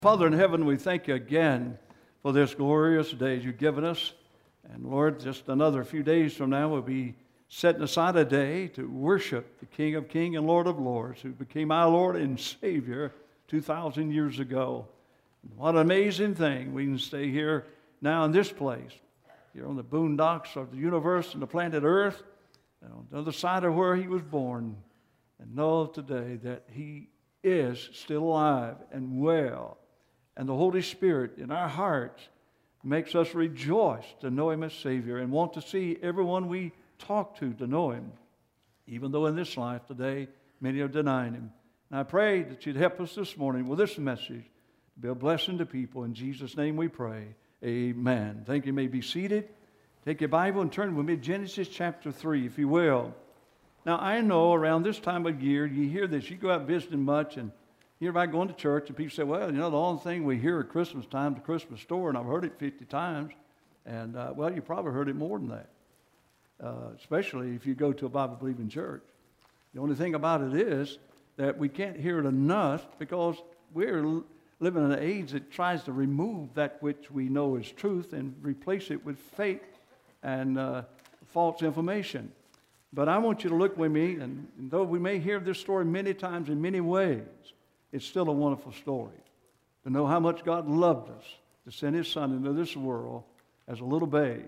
Father in heaven, we thank you again for this glorious day you've given us. And Lord, just another few days from now, we'll be setting aside a day to worship the King of Kings and Lord of Lords, who became our Lord and Savior 2,000 years ago. And what an amazing thing. We can stay here now in this place, here on the boondocks of the universe and the planet Earth, and on the other side of where he was born, and know today that he is still alive and well. And the Holy Spirit in our hearts makes us rejoice to know him as Savior and want to see everyone we talk to know him, even though in this life today many are denying him. And I pray that you'd help us this morning with this message to be a blessing to people. In Jesus' name we pray. Amen. Thank you. You may be seated. Take your Bible and turn with me to Genesis chapter 3, if you will. Now, I know around this time of year, you hear this. You go out visiting much and you hear about going to church, and people say, well, the only thing we hear at Christmas time is the Christmas story, and I've heard it 50 times. And, well, you probably heard it more than that, especially if you go to a Bible-believing church. The only thing about it is that we can't hear it enough because we're living in an age that tries to remove that which we know is truth and replace it with fake and false information. But I want you to look with me, and though we may hear this story many times in many ways, it's still a wonderful story to know how much God loved us to send his Son into this world as a little babe,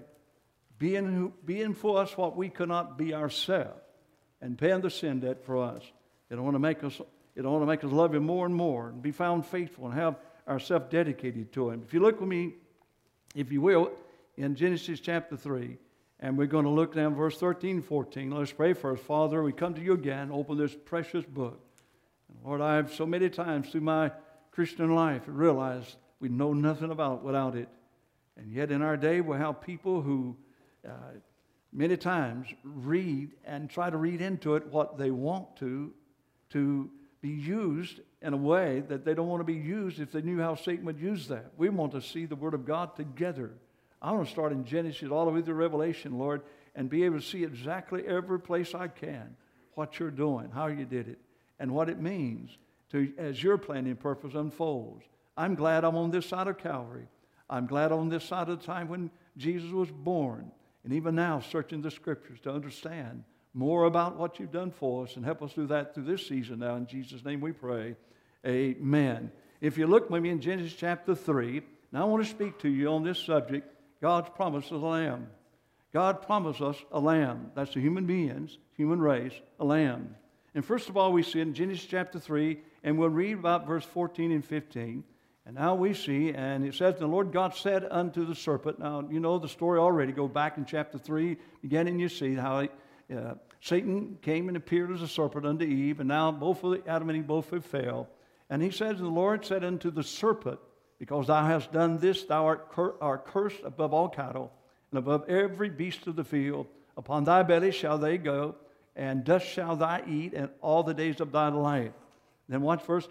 being for us what we could not be ourselves, and paying the sin debt for us. It want to make us love him more and more, and be found faithful, and have ourselves dedicated to him. If you look with me, if you will, in Genesis chapter 3, and we're going to look down verse 13 and 14. Let's pray first. Father, we come to you again, open this precious book. And Lord, I have so many times through my Christian life realized we know nothing about it without it. And yet in our day we have people who many times read and try to read into it what they want to be used in a way that they don't want to be used if they knew how Satan would use that. We want to see the Word of God together. I want to start in Genesis all the way through Revelation, Lord, and be able to see exactly every place I can what you're doing, how you did it, and what it means as your plan and purpose unfolds. I'm glad I'm on this side of Calvary. I'm glad on this side of the time when Jesus was born, and even now searching the Scriptures to understand more about what you've done for us, and help us do that through this season now. In Jesus' name we pray. Amen. If you look with me in Genesis chapter 3, now I want to speak to you on this subject, God's promise of a lamb. God promised us a lamb. That's the human beings, human race, a lamb. And first of all, we see in Genesis chapter 3, and we'll read about verse 14 and 15. And now we see, and it says, the Lord God said unto the serpent. Now, you know the story already. Go back in chapter 3, beginning you see how Satan came and appeared as a serpent unto Eve, and now both of Adam and Eve both have failed. And he says, the Lord said unto the serpent, because thou hast done this, thou art cursed above all cattle, and above every beast of the field. Upon thy belly shall they go, and dust shall thou eat, and all the days of thy life. Then watch verse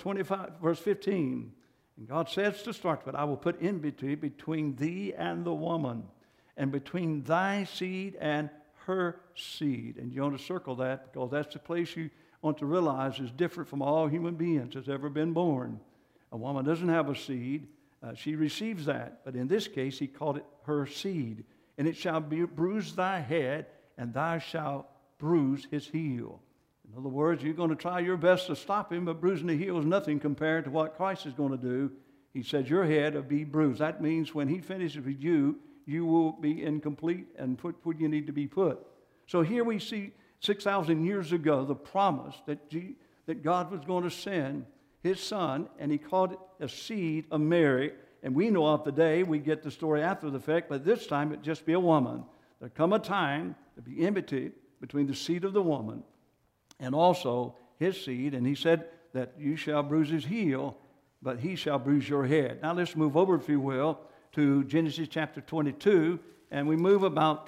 15. And God says to start with, I will put enmity between thee and the woman, and between thy seed and her seed. And you want to circle that, because that's the place you want to realize is different from all human beings that's ever been born. A woman doesn't have a seed. She receives that. But in this case, he called it her seed. And it shall bruise thy head, and thou shalt bruise his heel. In other words, you're going to try your best to stop him, but bruising the heel is nothing compared to what Christ is going to do. He says your head will be bruised. That means when he finishes with you, you will be incomplete and put where you need to be put. So here we see 6,000 years ago the promise that God was going to send his Son, and he called it a seed of Mary. And we know of the day, we get the story after the fact, but this time it just be a woman. There come a time to be enmity between the seed of the woman and also his seed. And he said that you shall bruise his heel, but he shall bruise your head. Now let's move over, if you will, to Genesis chapter 22. And we move about,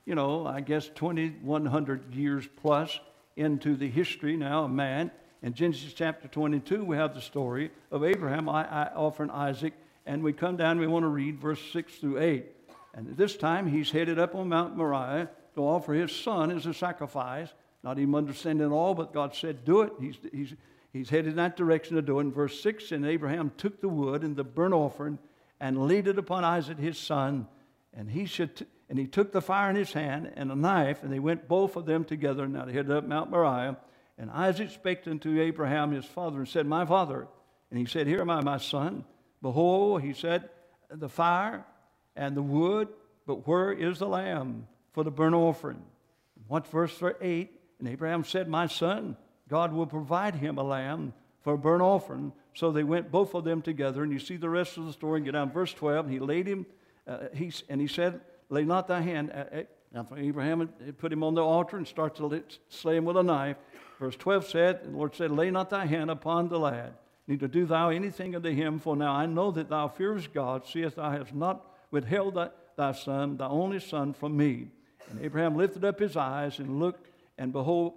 2,100 years plus into the history now of man. In Genesis chapter 22, we have the story of Abraham offering Isaac. And we come down, we want to read verse 6 through 8. And this time, he's headed up on Mount Moriah to offer his son as a sacrifice. Not even understanding all, but God said, do it. he's headed in that direction to do it. In verse 6, and Abraham took the wood and the burnt offering and laid it upon Isaac his son, and he took the fire in his hand and a knife, and they went both of them together. Now they headed up Mount Moriah. And Isaac spake unto Abraham his father and said, My father. And he said, Here am I, my son. Behold, he said, the fire and the wood, but where is the lamb for the burnt offering? What's verse 8? And Abraham said, My son, God will provide him a lamb for a burnt offering. So they went both of them together. And you see the rest of the story. Get down verse 12. And he laid him, and he said, Lay not thy hand. Now Abraham had put him on the altar and started to slay him with a knife. Verse 12 said, and the Lord said, Lay not thy hand upon the lad, neither do thou anything unto him, for now I know that thou fearest God, seest thou hast not withheld thy son, thy only son, from me. And Abraham lifted up his eyes and looked, and behold,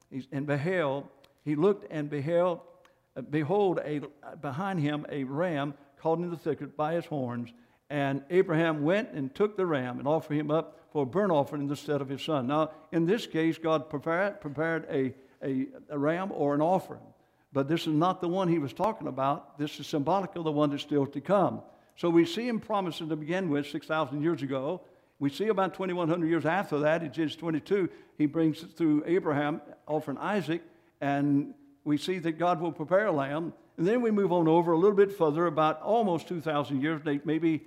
behold, behind him a ram caught in the thicket by his horns. And Abraham went and took the ram and offered him up for a burnt offering in the stead of his son. Now, in this case, God prepared a ram or an offering. But this is not the one he was talking about. This is symbolic of the one that's still to come. So we see him promising to begin with 6,000 years ago. We see about 2,100 years after that, in Genesis 22, he brings it through Abraham, offering Isaac, and we see that God will prepare a lamb. And then we move on over a little bit further, about almost 2,000 years, maybe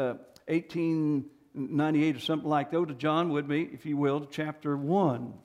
1898 or something like that. Go to John with me, if you will, to chapter 1.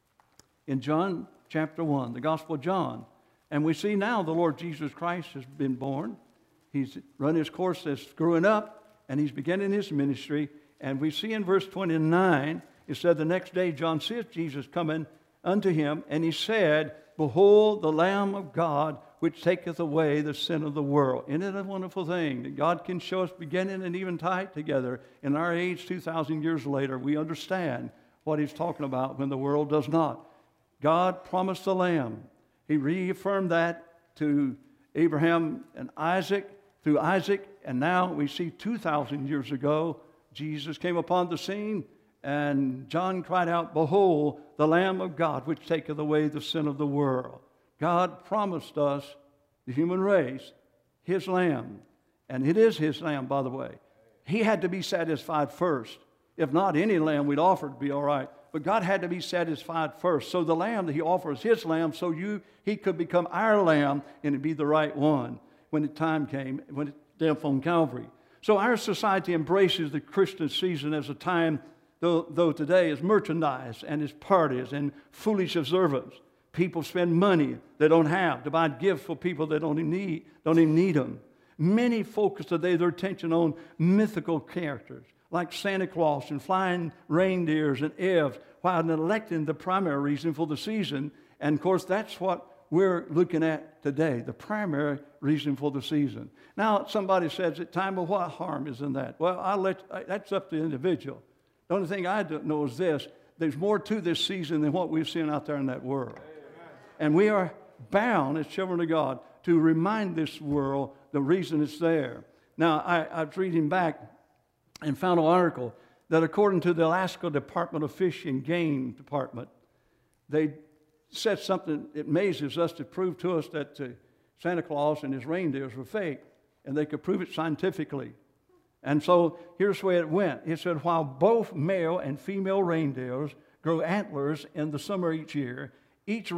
In John chapter 1, the Gospel of John. And we see now the Lord Jesus Christ has been born. He's run his course as growing up, and he's beginning his ministry. And we see in verse 29, it said, The next day John seeth Jesus coming unto him, and he said, Behold, the Lamb of God, which taketh away the sin of the world. Isn't it a wonderful thing that God can show us beginning and even tie it together? In our age, 2,000 years later, we understand what he's talking about when the world does not. God promised the Lamb. He reaffirmed that to Abraham and Isaac, through Isaac, and now we see 2,000 years ago, Jesus came upon the scene, and John cried out, Behold, the Lamb of God, which taketh away the sin of the world. God promised us, the human race, his Lamb. And it is his Lamb, by the way. He had to be satisfied first. If not, any lamb we'd offer would be all right. But God had to be satisfied first. So the lamb that he offers, his lamb, so he could become our lamb, and it'd be the right one when the time came, when it death on Calvary. So our society embraces the Christian season as a time, though today, is merchandise and is parties and foolish observance. People spend money they don't have to buy gifts for people that don't even need them. Many focus today their attention on mythical characters like Santa Claus and flying reindeers and elves, while neglecting the primary reason for the season. And, of course, that's what we're looking at today, the primary reason for the season. Now, somebody says at time, well, what harm is in that? Well, that's up to the individual. The only thing I don't know is this. There's more to this season than what we've seen out there in that world. And we are bound, as children of God, to remind this world the reason it's there. Now, I was reading back and found an article that according to the Alaska Department of Fish and Game Department, they said something that amazes us to prove to us that Santa Claus and his reindeers were fake, and they could prove it scientifically. And so here's the way it went. It said, while both male and female reindeers grow antlers in the summer each year, each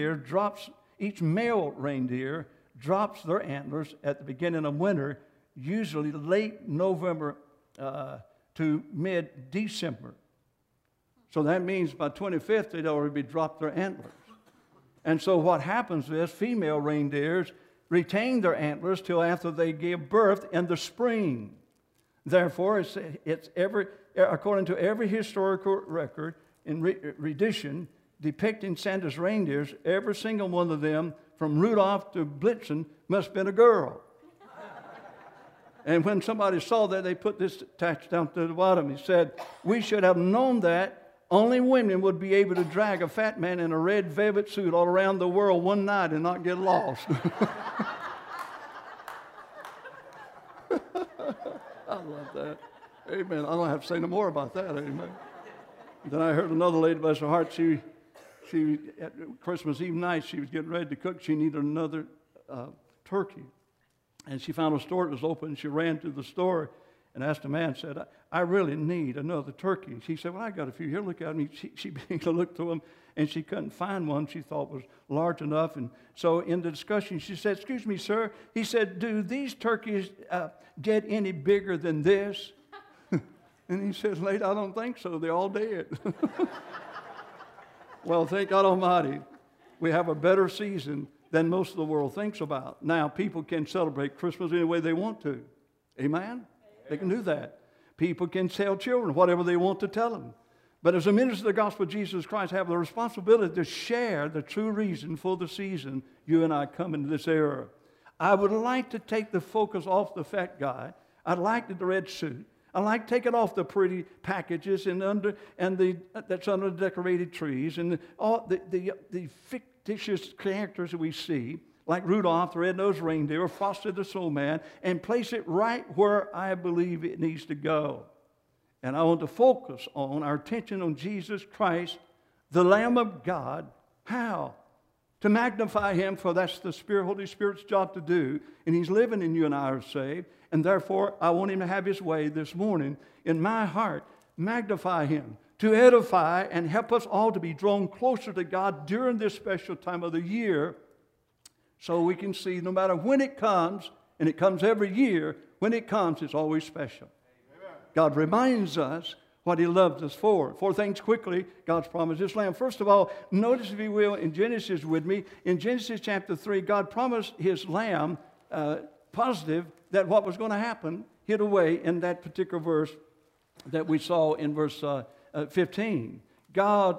male reindeer drops their antlers at the beginning of winter, usually late November to mid-December. So that means by 25th, they'd already dropped their antlers. And so what happens is female reindeers retain their antlers till after they give birth in the spring. Therefore, it's according to every historical record in rendition depicting Santa's reindeers, every single one of them, from Rudolph to Blitzen, must have been a girl. And when somebody saw that, they put this attached down to the bottom. He said, we should have known that only women would be able to drag a fat man in a red velvet suit all around the world one night and not get lost. I love that. Amen. I don't have to say no more about that. Amen. Then I heard another lady, bless her heart, at Christmas Eve night, she was getting ready to cook. She needed another turkey. And she found a store that was open. She ran to the store and asked the man, said, I really need another turkey. She said, well, I got a few here. Look at me. She began to look through them, and she couldn't find one she thought was large enough. And so in the discussion, she said, excuse me, sir. He said, do these turkeys get any bigger than this? And he said, lady, I don't think so. They're all dead. Well, thank God Almighty, we have a better season than most of the world thinks about. Now, people can celebrate Christmas any way they want to. Amen? They can do that. People can tell children whatever they want to tell them. But as a minister of the gospel of Jesus Christ, I have the responsibility to share the true reason for the season you and I come into this era. I would like to take the focus off the fat guy. I'd like the red suit. I like taking off the pretty packages that's under the decorated trees and all the fictitious characters that we see, like Rudolph the Red-Nosed Reindeer or Frosty the Snowman, and place it right where I believe it needs to go. And I want to focus on our attention on Jesus Christ, the Lamb of God. How? To magnify Him, for that's the Holy Spirit's job to do, and He's living in you and I are saved. And therefore, I want Him to have His way this morning in my heart. Magnify Him, to edify and help us all to be drawn closer to God during this special time of the year, so we can see no matter when it comes, and it comes every year, when it comes, it's always special. Amen. God reminds us what He loves us for. Four things quickly, God's promised His Lamb. First of all, notice, if you will, in Genesis with me, in Genesis chapter 3, God promised His Lamb, positive, that what was going to happen hid away in that particular verse that we saw in verse 15. God,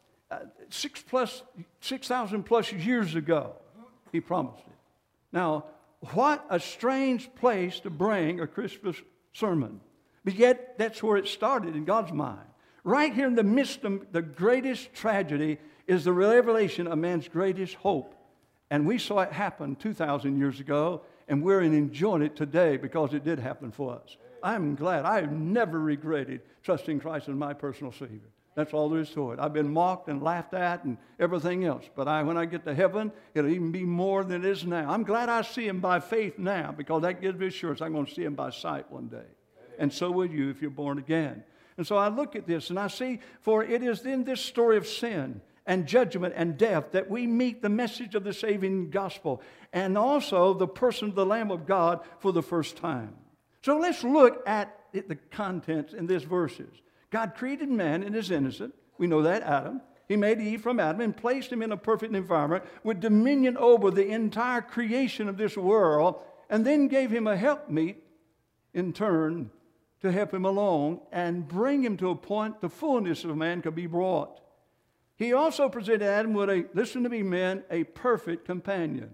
6,000 plus years ago, He promised it. Now, what a strange place to bring a Christmas sermon. But yet, that's where it started in God's mind. Right here in the midst of the greatest tragedy is the revelation of man's greatest hope. And we saw it happen 2,000 years ago, and we're enjoying it today because it did happen for us. I'm glad. I've never regretted trusting Christ as my personal Savior. That's all there is to it. I've been mocked and laughed at and everything else. But when I get to heaven, it'll even be more than it is now. I'm glad I see Him by faith now, because that gives me assurance I'm going to see Him by sight one day. And so will you if you're born again. And so I look at this and I see, for it is in this story of sin and judgment and death that we meet the message of the saving gospel, and also the person of the Lamb of God for the first time. So let's look at the contents in these verses. God created man in his innocence. We know that, Adam. He made Eve from Adam and placed him in a perfect environment with dominion over the entire creation of this world, and then gave him a helpmeet in turn to help him along and bring him to a point the fullness of man could be brought. He also presented Adam with listen to me, men, a perfect companion.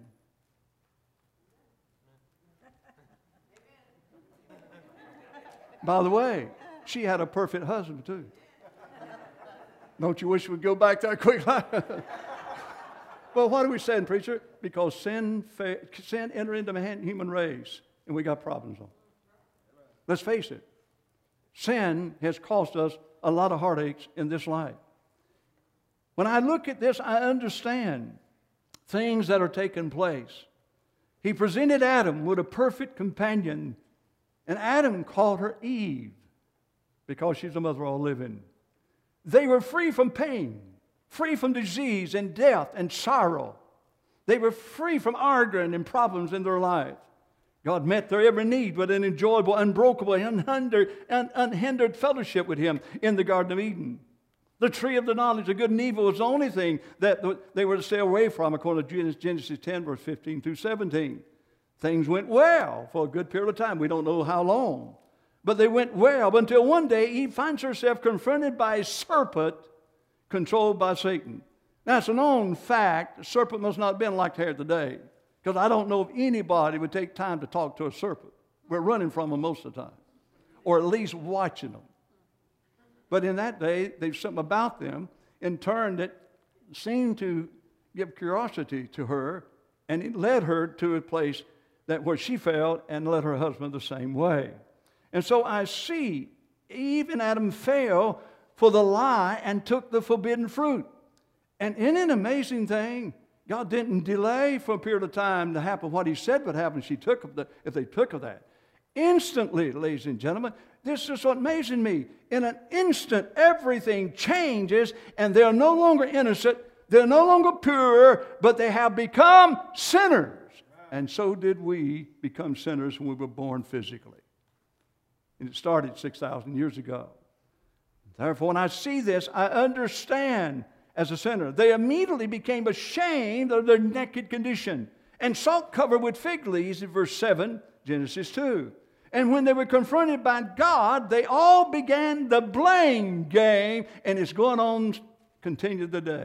By the way, she had a perfect husband too. Don't you wish we'd go back that quick? Well, what are we saying, preacher? Because sin entered into the human race, and we got problems on. Let's face it. Sin has cost us a lot of heartaches in this life. When I look at this, I understand things that are taking place. He presented Adam with a perfect companion, and Adam called her Eve because she's the mother of all living. They were free from pain, free from disease and death and sorrow. They were free from arguing and problems in their life. God met their every need with an enjoyable, unbreakable, unhindered fellowship with Him in the Garden of Eden. The tree of the knowledge of good and evil was the only thing that they were to stay away from, according to Genesis 10, verse 15 through 17. Things went well for a good period of time. We don't know how long. But they went well until one day Eve finds herself confronted by a serpent controlled by Satan. Now, it's a known fact. The serpent must not have been like here today, because I don't know if anybody would take time to talk to a serpent. We're running from them most of the time, or at least watching them. But in that day, there's something about them in turn that seemed to give curiosity to her, and it led her to a place where she fell and led her husband the same way. And so I see Eve and Adam fell for the lie and took the forbidden fruit. And isn't it an amazing thing? God didn't delay for a period of time to happen what He said would happen if they took of that. Instantly, ladies and gentlemen, this is what amazing me. In an instant, everything changes, and they're no longer innocent, they're no longer pure, but they have become sinners. And so did we become sinners when we were born physically. And it started 6,000 years ago. Therefore, when I see this, I understand as a sinner. They immediately became ashamed of their naked condition and sought cover with fig leaves in verse 7, Genesis 2. And when they were confronted by God, they all began the blame game, and it's going on, continued today.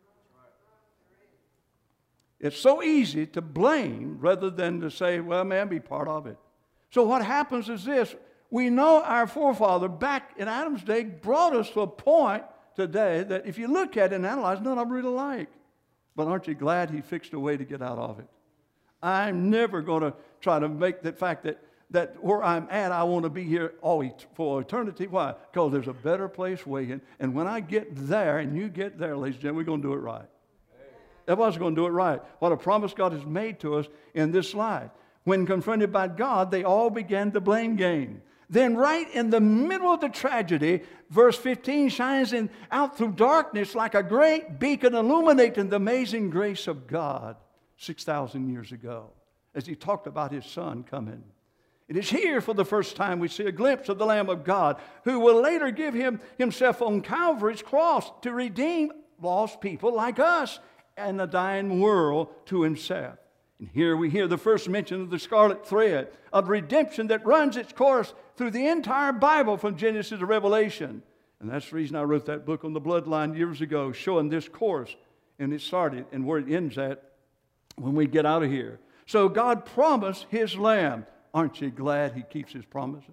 It's so easy to blame rather than to say, well, man, be part of it. So what happens is this. We know our forefather back in Adam's day brought us to a point today that if you look at it and analyze, none of them really like. But aren't you glad He fixed a way to get out of it? I'm never going to try to make the fact that where I'm at, I want to be here for eternity. Why? Because there's a better place waiting. And when I get there and you get there, ladies and gentlemen, we're going to do it right. Everybody's going to do it right. What a promise God has made to us in this life. When confronted by God, they all began the blame game. Then right in the middle of the tragedy, verse 15 shines out through darkness like a great beacon illuminating the amazing grace of God 6,000 years ago as He talked about His Son coming. It is here for the first time we see a glimpse of the Lamb of God who will later give Himself on Calvary's cross to redeem lost people like us and the dying world to Himself. And here we hear the first mention of the scarlet thread of redemption that runs its course through the entire Bible from Genesis to Revelation. And that's the reason I wrote that book on the bloodline years ago, showing this course. And it started and where it ends at when we get out of here. So God promised His Lamb. Aren't you glad He keeps His promises?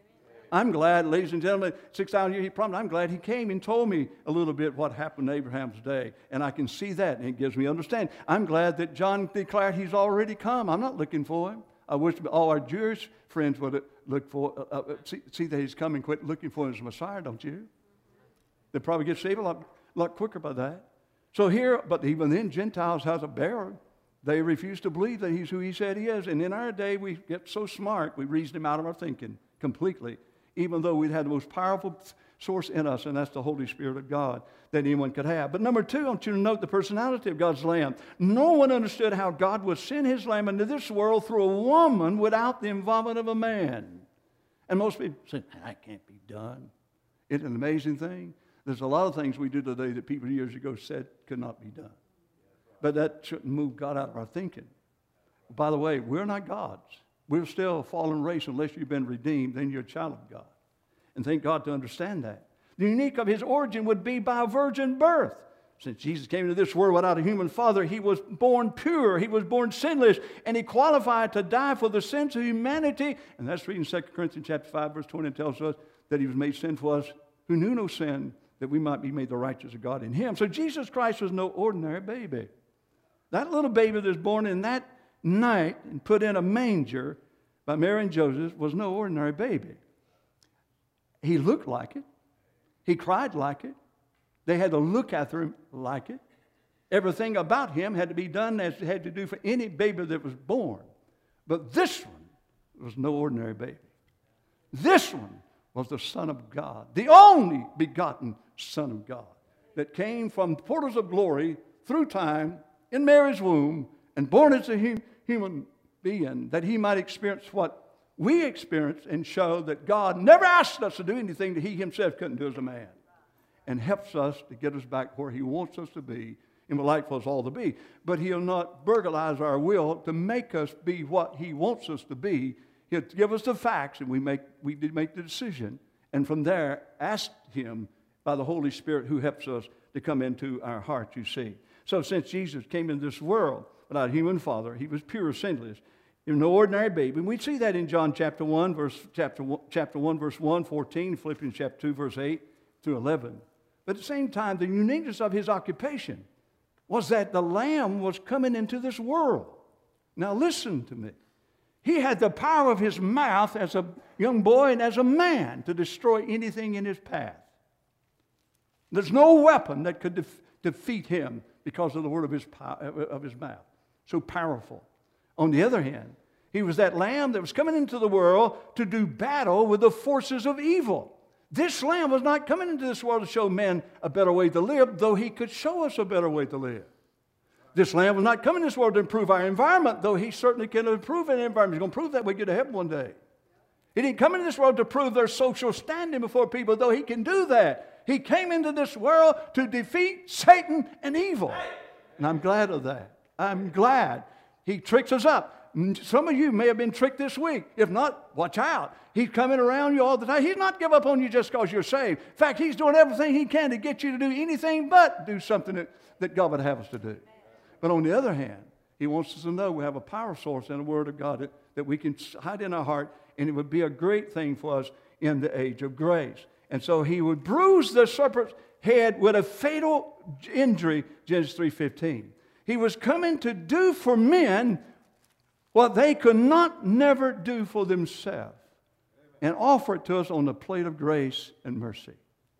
I'm glad, ladies and gentlemen, 6,000 years He promised. I'm glad He came and told me a little bit what happened in Abraham's day. And I can see that, and it gives me understanding. I'm glad that John declared He's already come. I'm not looking for Him. I wish all our Jewish friends would look for, see that He's coming, quit looking for Him as Messiah, don't you? They'll probably get saved a lot quicker by that. So here, but even then, Gentiles has a barrier. They refuse to believe that He's who He said He is. And in our day, we get so smart, we reason Him out of our thinking completely. Even though we'd had the most powerful source in us, and that's the Holy Spirit of God that anyone could have. But number two, I want you to note the personality of God's Lamb. No one understood how God would send His Lamb into this world through a woman without the involvement of a man. And most people say, that can't be done. It's an amazing thing. There's a lot of things we do today that people years ago said could not be done. But that shouldn't move God out of our thinking. By the way, we're not gods. We're still a fallen race unless you've been redeemed, then you're a child of God. And thank God to understand that. The unique of His origin would be by a virgin birth. Since Jesus came into this world without a human father, He was born pure, He was born sinless, and He qualified to die for the sins of humanity. And that's reading 2 Corinthians chapter 5, verse 20 tells us that He was made sin for us who knew no sin, that we might be made the righteousness of God in Him. So Jesus Christ was no ordinary baby. That little baby that was born in that night and put in a manger by Mary and Joseph was no ordinary baby. He looked like it. He cried like it. They had to look after Him like it. Everything about Him had to be done as it had to do for any baby that was born. But this one was no ordinary baby. This one was the Son of God, the only begotten Son of God that came from the portals of glory through time in Mary's womb and born as a human being, that He might experience what we experienced and show that God never asked us to do anything that He Himself couldn't do as a man, and helps us to get us back where He wants us to be and would like for us all to be. But He'll not burglarize our will to make us be what He wants us to be. He'll give us the facts, and we did make the decision, and from there ask Him by the Holy Spirit who helps us to come into our hearts, you see. So since Jesus came into this world without a human father, He was pure, sinless. He was no ordinary baby. And we see that in John chapter 1, verse 1, 14, Philippians chapter 2, verse 8 through 11. But at the same time, the uniqueness of His occupation was that the Lamb was coming into this world. Now listen to me. He had the power of His mouth as a young boy and as a man to destroy anything in His path. There's no weapon that could defeat him because of the word of his mouth. So powerful. On the other hand, he was that lamb that was coming into the world to do battle with the forces of evil. This lamb was not coming into this world to show men a better way to live, though he could show us a better way to live. This lamb was not coming to this world to improve our environment, though he certainly can improve an environment. He's going to prove that we get to heaven one day. He didn't come into this world to prove their social standing before people, though he can do that. He came into this world to defeat Satan and evil. And I'm glad of that. I'm glad. He tricks us up. Some of you may have been tricked this week. If not, watch out. He's coming around you all the time. He's not give up on you just because you're saved. In fact, he's doing everything he can to get you to do anything but do something that God would have us to do. But on the other hand, he wants us to know we have a power source in the Word of God that we can hide in our heart, and it would be a great thing for us in the age of grace. And so he would bruise the serpent's head with a fatal injury, Genesis 3:15. He was coming to do for men what they could never do for themselves, and offer it to us on the plate of grace and mercy.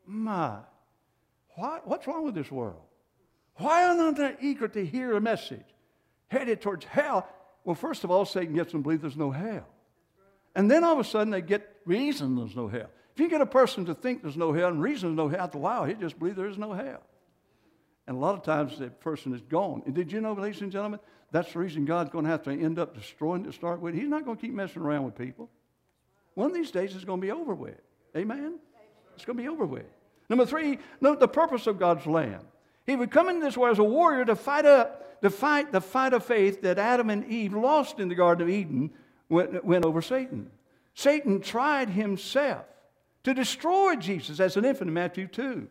What's wrong with this world? Why are they eager to hear a message headed towards hell? Well, first of all, Satan gets them to believe there's no hell. And then all of a sudden they get reason there's no hell. If you get a person to think there's no hell and reason there's no hell, after a while, he just believes there is no hell. And a lot of times that person is gone. And did you know, ladies and gentlemen, that's the reason God's going to have to end up destroying to start with. He's not going to keep messing around with people. One of these days it's going to be over with. Amen? It's going to be over with. Number 3, note the purpose of God's Lamb. He would come into this world as a warrior to fight the fight of faith that Adam and Eve lost in the Garden of Eden went over Satan. Satan tried himself to destroy Jesus as an infant in Matthew 2.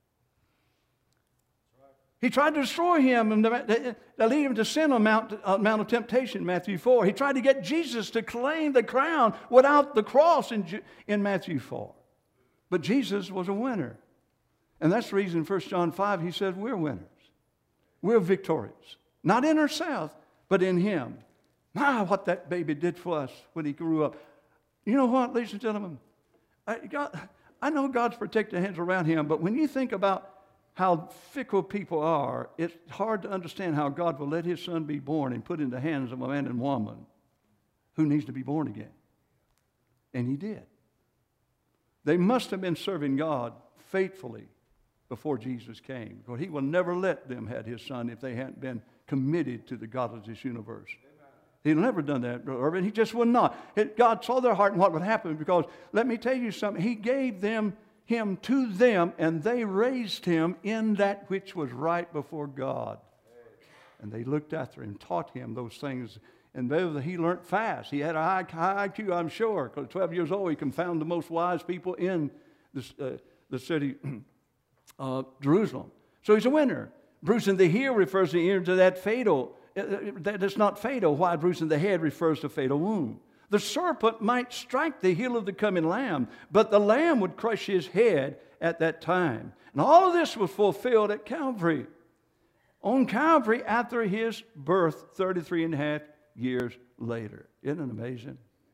He tried to destroy him and to lead him to sin on Mount of Temptation in Matthew 4. He tried to get Jesus to claim the crown without the cross in Matthew 4. But Jesus was a winner. And that's the reason in 1 John 5 he says we're winners. We're victorious. Not in ourselves, but in him. What that baby did for us when he grew up. You know what, ladies and gentlemen? I know God's protecting hands around him, but when you think about how fickle people are, it's hard to understand how God will let his son be born and put in the hands of a man and woman who needs to be born again. And he did. They must have been serving God faithfully before Jesus came, because he will never let them have his son if they hadn't been committed to the God of this universe. He'd never done that, Irvin. He just would not. God saw their heart and what would happen, because let me tell you something. He gave him to them, and they raised him in that which was right before God. And they looked after him, taught him those things, and he learned fast. He had a high IQ, I'm sure, because 12 years old he confounded the most wise people in the city of Jerusalem. So he's a winner. Bruising the heel refers to that fatal. That is not fatal. Why bruising the head refers to fatal wound. The serpent might strike the heel of the coming lamb, but the lamb would crush his head at that time. And all of this was fulfilled at Calvary. On Calvary after his birth 33 and a half years later. Isn't it amazing?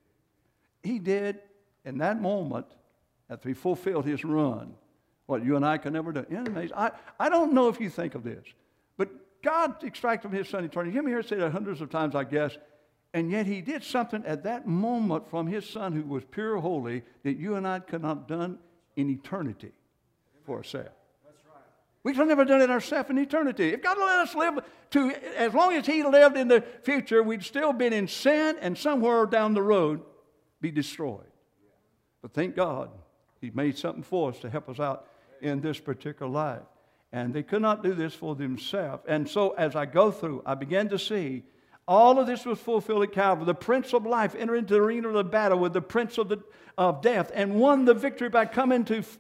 He did, in that moment, after he fulfilled his run, what you and I can never do. Isn't it amazing? I don't know if you think of this, but God extracted from his son eternity. You hear me say that hundreds of times, I guess. And yet he did something at that moment from his son who was pure holy that you and I could not have done in eternity for ourselves. That's right. We could have never done it ourselves in eternity. If God let us live as long as he lived in the future, we'd still been in sin and somewhere down the road be destroyed. But thank God he made something for us to help us out in this particular life. And they could not do this for themselves. And so as I go through, I began to see all of this was fulfilled at Calvary. The Prince of Life entered into the arena of the battle with the Prince of Death and won the victory by becoming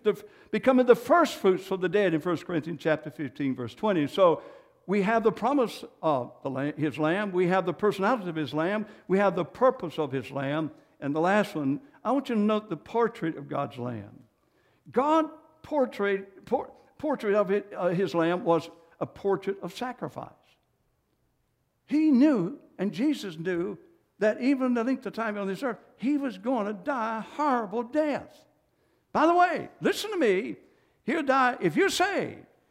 the first fruits for the dead in 1 Corinthians chapter 15, verse 20. So we have the promise of his Lamb. We have the personality of his Lamb. We have the purpose of his Lamb. And the last one, I want you to note the portrait of God's Lamb. God's portrait of his Lamb was a portrait of sacrifice. He knew, and Jesus knew, that even the length of time on this earth, he was going to die a horrible death. By the way, listen to me. He'll die, if you're saved,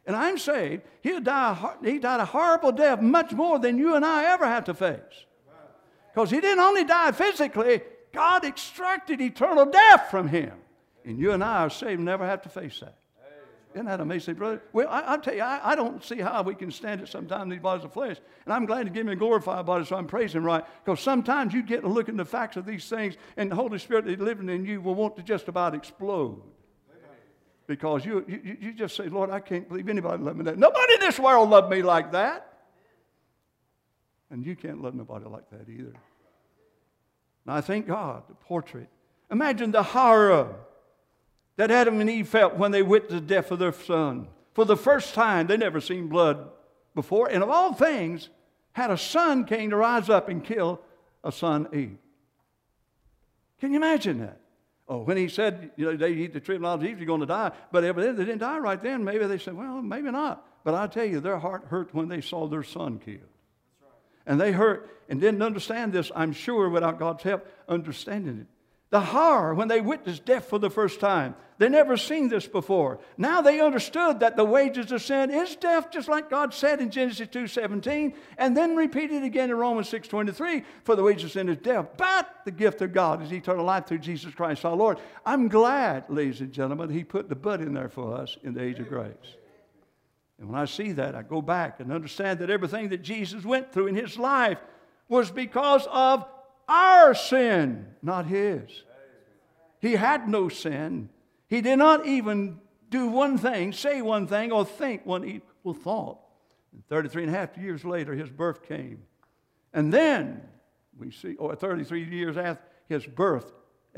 and I'm saved, he died a horrible death, much more than you and I ever have to face. Because he didn't only die physically, God extracted eternal death from him. And you and I are saved and never have to face that. Isn't that amazing, brother? Well, I'll tell you, I don't see how we can stand it sometimes, these bodies of flesh. And I'm glad to give me a glorified body, so I'm praising right. Because sometimes you get to look at the facts of these things, and the Holy Spirit that's living in you will want to just about explode. Because you just say, Lord, I can't believe anybody loved me that. Nobody in this world loved me like that. And you can't love nobody like that either. Now, I thank God, the portrait. Imagine the horror that Adam and Eve felt when they witnessed the death of their son. For the first time, they never seen blood before. And of all things, had a son came to rise up and kill a son Eve. Can you imagine that? Oh, when he said, they eat the tree of knowledge of Eve, you're going to die. But evidently they didn't die right then. Maybe they said, well, maybe not. But I tell you, their heart hurt when they saw their son killed. And they hurt and didn't understand this, I'm sure, without God's help, understanding it. The horror when they witnessed death for the first time. They never seen this before. Now they understood that the wages of sin is death, just like God said in Genesis 2:17, and then repeated again in Romans 6:23, for the wages of sin is death, but the gift of God is eternal life through Jesus Christ our Lord. I'm glad, ladies and gentlemen, he put the but in there for us in the age of grace. And when I see that, I go back and understand that everything that Jesus went through in his life was because of our sin, not his. He had no sin. He did not even do one thing, say one thing, or think one evil thought. And 33 and a half years later, his birth came. And then we see, 33 years after his birth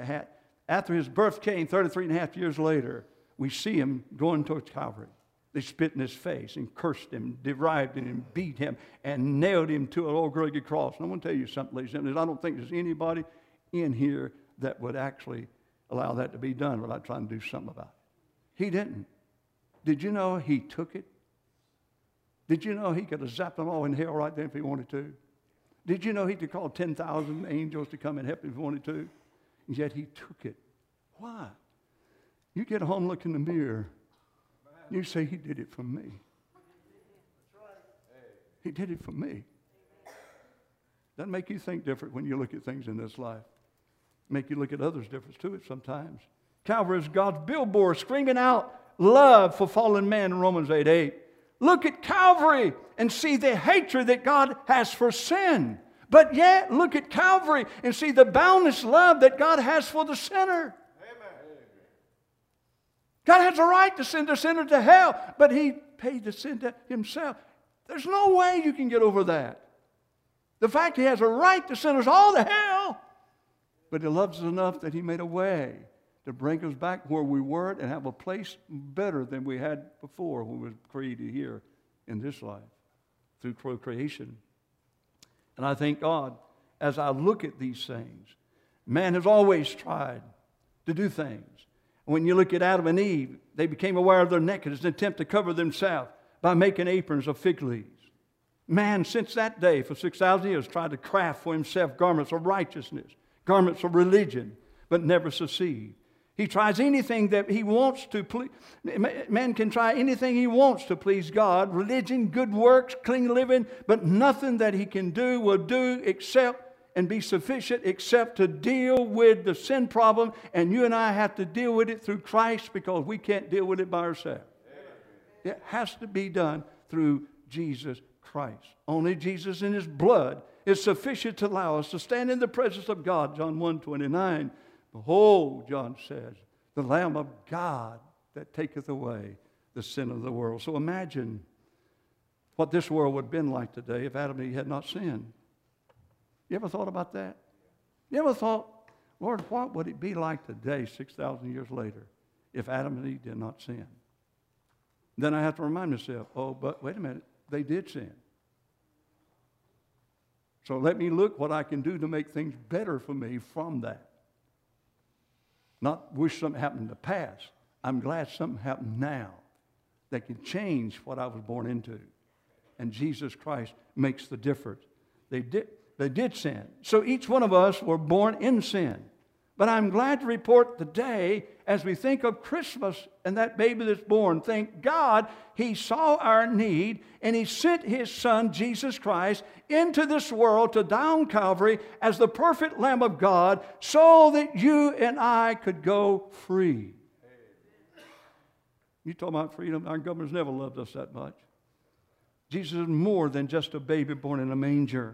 came, 33 and a half years later, we see him going towards Calvary. They spit in his face and cursed him, derided him, and beat him, and nailed him to an old rugged cross. And I want to tell you something, ladies and gentlemen. I don't think there's anybody in here that would actually allow that to be done without trying to do something about it. He didn't. Did you know he took it? Did you know he could have zapped them all in hell right then if he wanted to? Did you know he could call 10,000 angels to come and help him if he wanted to? And yet he took it. Why? You get home, look in the mirror. You say, he did it for me. He did it for me. Doesn't make you think different when you look at things in this life. Make you look at others different too sometimes. Calvary is God's billboard screaming out love for fallen man in Romans 8:8. Look at Calvary and see the hatred that God has for sin. But yet, look at Calvary and see the boundless love that God has for the sinner. God has a right to send a sinner to hell, but he paid the sin to himself. There's no way you can get over that. The fact he has a right to send us all to hell, but he loves us enough that he made a way to bring us back where we were and have a place better than we had before when we were created here in this life through procreation. And I thank God, as I look at these things, man has always tried to do things. When you look at Adam and Eve, they became aware of their nakedness and attempt to cover themselves by making aprons of fig leaves. Man, since that day, for 6,000 years, tried to craft for himself garments of righteousness, garments of religion, but never succeed. He tries anything that he wants to please. Man can try anything he wants to please God, religion, good works, clean living, but nothing that he can do will do except and be sufficient except to deal with the sin problem, and you and I have to deal with it through Christ because we can't deal with it by ourselves. Amen. It has to be done through Jesus Christ. Only Jesus in his blood is sufficient to allow us to stand in the presence of God. John 1:29. Behold, John says, the Lamb of God that taketh away the sin of the world. So imagine what this world would have been like today if Adam and Eve had not sinned. You ever thought about that? You ever thought, Lord, what would it be like today, 6,000 years later, if Adam and Eve did not sin? Then I have to remind myself, oh, but wait a minute, they did sin. So let me look what I can do to make things better for me from that. Not wish something happened in the past. I'm glad something happened now that can change what I was born into. And Jesus Christ makes the difference. They did sin. So each one of us were born in sin. But I'm glad to report today, as we think of Christmas and that baby that's born, thank God He saw our need and He sent His Son, Jesus Christ, into this world to die on Calvary as the perfect Lamb of God so that you and I could go free. You talk about freedom. Our government's never loved us that much. Jesus is more than just a baby born in a manger.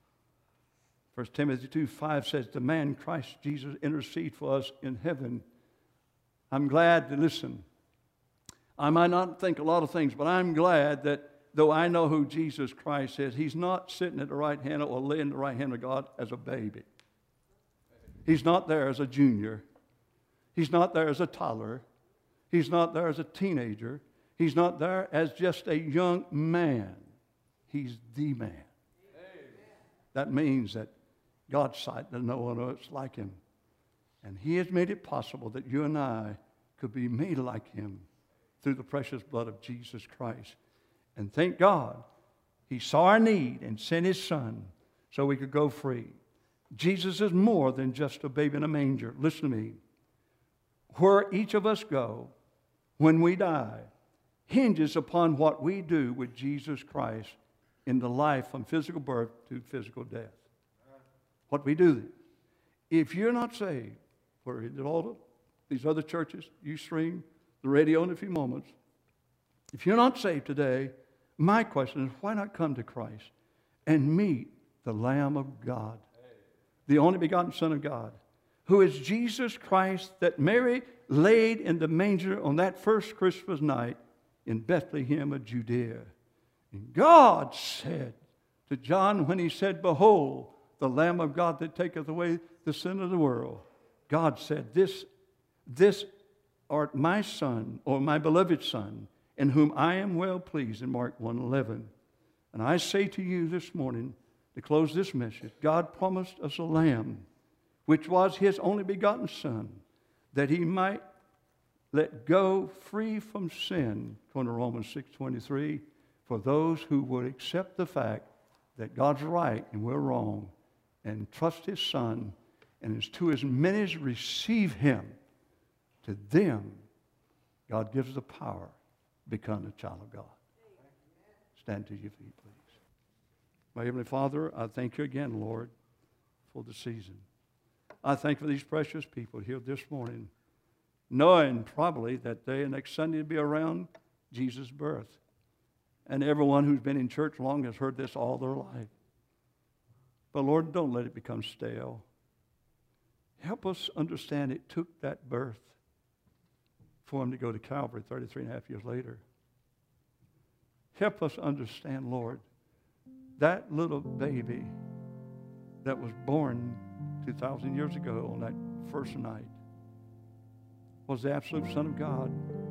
1 Timothy 2:5 says, the man Christ Jesus intercede for us in heaven. I'm glad to listen. I might not think a lot of things, but I'm glad that though I know who Jesus Christ is, He's not sitting at the right hand or laying at the right hand of God as a baby. He's not there as a junior. He's not there as a toddler. He's not there as a teenager. He's not there as just a young man. He's the man. That means that God's sight, there's no one else like Him. And He has made it possible that you and I could be made like Him through the precious blood of Jesus Christ. And thank God, He saw our need and sent His Son so we could go free. Jesus is more than just a baby in a manger. Listen to me. Where each of us go when we die hinges upon what we do with Jesus Christ in the life from physical birth to physical death. What we do then. If you're not saved, where at all these other churches, Ustream, the radio in a few moments, if you're not saved today, my question is, why not come to Christ and meet the Lamb of God, the only begotten Son of God, who is Jesus Christ that Mary laid in the manger on that first Christmas night in Bethlehem of Judea. And God said to John when He said, behold, the Lamb of God that taketh away the sin of the world. God said, this art my Son, or my beloved Son, in whom I am well pleased, in Mark 1:11. And I say to you this morning, to close this message, God promised us a Lamb, which was His only begotten Son, that He might let go free from sin, according to Romans 6:23, for those who would accept the fact that God's right and we're wrong, and trust His Son, and to as many as receive Him, to them God gives the power to become a child of God. Stand to your feet, please. My Heavenly Father, I thank You again, Lord, for the season. I thank You for these precious people here this morning, knowing probably that they next Sunday will be around Jesus' birth. And everyone who's been in church long has heard this all their life. But Lord, don't let it become stale. Help us understand it took that birth for Him to go to Calvary 33 and a half years later. Help us understand, Lord, that little baby that was born 2,000 years ago on that first night was the absolute Son of God.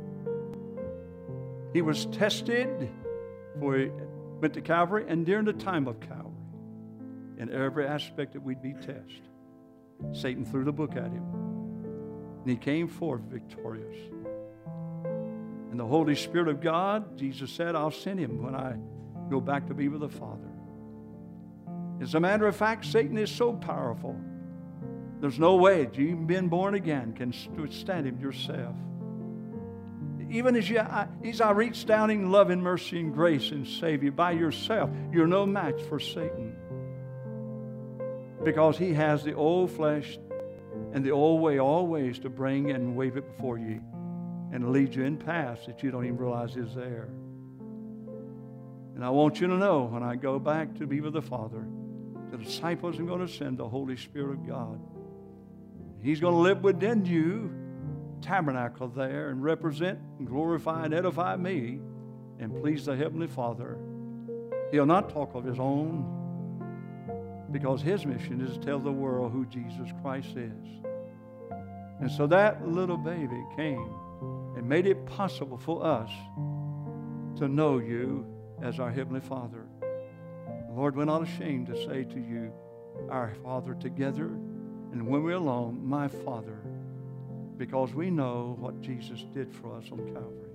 He was tested before He went to Calvary and during the time of Calvary. In every aspect that we'd be tested. Satan threw the book at Him. And He came forth victorious. And the Holy Spirit of God, Jesus said, I'll send Him when I go back to be with the Father. As a matter of fact, Satan is so powerful. There's no way that you, even being born again, can withstand him yourself. Even as I reach down in love and mercy and grace and save you by yourself, you're no match for Satan. Because he has the old flesh and the old way always to bring and wave it before you and lead you in paths that you don't even realize is there. And I want you to know when I go back to be with the Father, the disciples are going to send the Holy Spirit of God. He's going to live within you, tabernacle there, and represent and glorify and edify me and please the Heavenly Father. He'll not talk of His own, because His mission is to tell the world who Jesus Christ is. And so that little baby came and made it possible for us to know You as our Heavenly Father. Lord, we're not ashamed to say to You, our Father, together, and when we're alone, my Father, because we know what Jesus did for us on Calvary.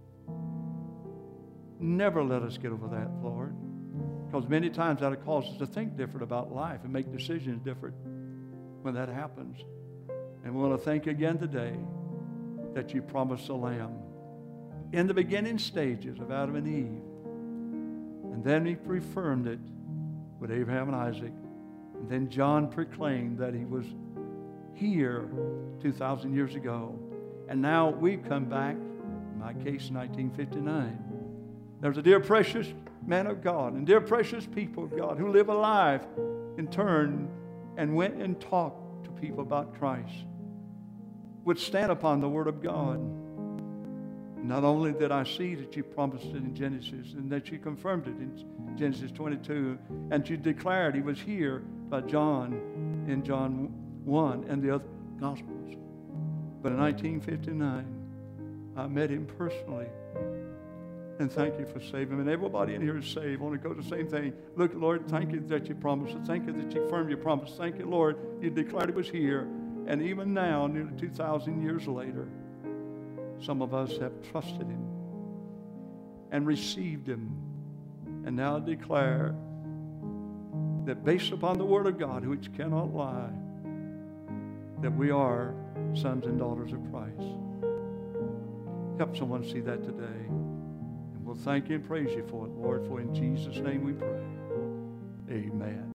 Never let us get over that, Lord, because many times that'll cause us to think different about life and make decisions different when that happens. And we want to thank you again today that you promised the Lamb in the beginning stages of Adam and Eve. And then he reaffirmed it with Abraham and Isaac. And then John proclaimed that he was here 2,000 years ago. And now we've come back, in my case, 1959. There's a dear precious man of God and dear precious people of God who live a life and turned and went and talked to people about Christ, would stand upon the Word of God. Not only did I see that you promised it in Genesis and that you confirmed it in Genesis 22, and you declared he was here by John in John 1 and the other Gospels. But in 1959, I met him personally. And thank you for saving him. And everybody in here is saved. I want to go to the same thing. Look, Lord, thank you that you promised it. Thank you that you affirmed your promise. Thank you, Lord, you declared it was here. And even now, nearly 2,000 years later, some of us have trusted him and received him. And now declare that based upon the Word of God, which cannot lie, that we are sons and daughters of Christ. Help someone see that today. And we'll thank you and praise you for it, Lord, for in Jesus' name we pray. Amen.